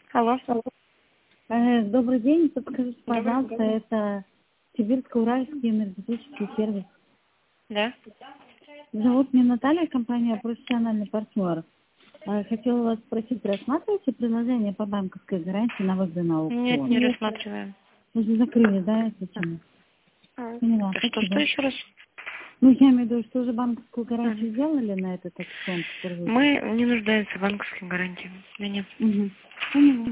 Алло. Добрый день. Подскажите, пожалуйста, Добрый день. это Сибирско-Уральский энергетический сервис. Да. Зовут меня Наталья, компания «Профессиональный партнер». Хотела вас спросить, рассматриваете предложение по банковской гарантии на выгоду на Нет, аукцион? не рассматриваем. Вы же закрыли, да, эту тему? Поняла, Что спасибо. еще раз? Ну, я имею в виду, что уже банковскую гарантию сделали на этот аукцион, который вы... Мы не нуждаемся в банковской гарантии. Да нет. Угу. Поняла.